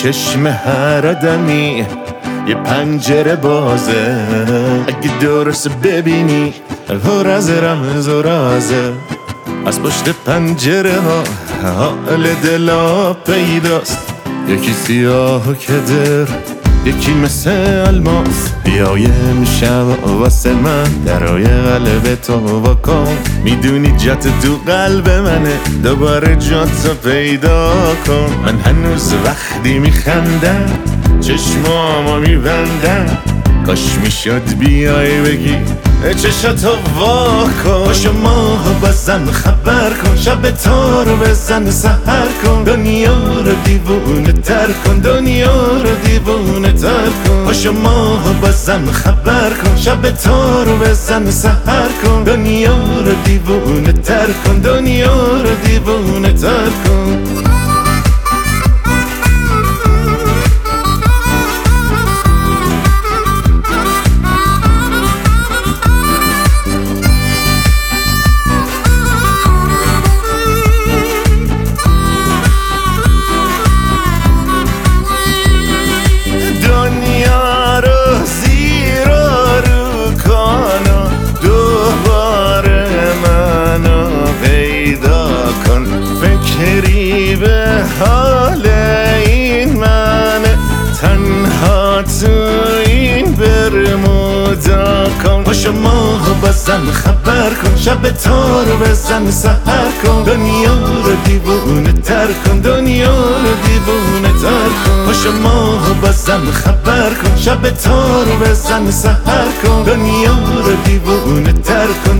چشم هر آدمی یه پنجره بازه، اگه درست ببینی پر از رمز و رازه. از پشت پنجره ها حال دلا پیداست، یکی سیاه و کدر، یکی مثل الماس. بیایم شب واسه من درای قلب تو واکن، میدونی جات تو قلب منه، دوباره جاتو پیدا کن. من هنوز وقتی میخندم چشمامو میبندم، کاش میشد بیای بگی چشاتو واکن. پاشو ماهو بزن خبر کن، شب تو رو بزن سحر کن، دنیا رو دیوونه تر کن، دنیا رو دیوونه تر کن. پاشو ماهو بزن خبر کن، شب تو رو بزن سحر کن، دنیا رو دیوونه تر کن، دنیا رو دیوونه تر کن. فکری به حال این من تنها تو این برمودا کن. پاشو ماهو بزن خبر کن، شب تو رو بزن سحر کن، دنیا رو دیوونه تر کن، دنیا رو دیوونه تر کن. پاشو ماهو بزن خبر کن، شب تو رو بزن سحر کن، دنیا رو دیوونه تر کن،